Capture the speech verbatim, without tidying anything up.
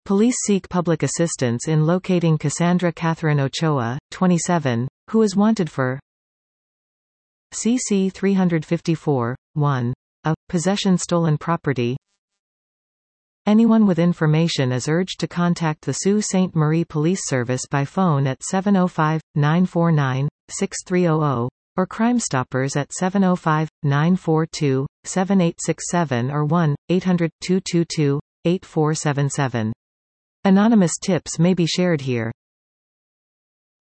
Police seek public assistance in locating Cassandra Catherine Ochoa, twenty-seven, who is wanted for C C three fifty-four, one. A. Possession stolen property. Anyone with information is urged to contact the Sault Ste. Marie Police Service by phone at seven oh five, nine four nine, six three hundred, or Crime Stoppers at seven oh five, nine four two, seven eight six seven or one eight hundred, two two two, eight four seven seven. Anonymous tips may be shared here.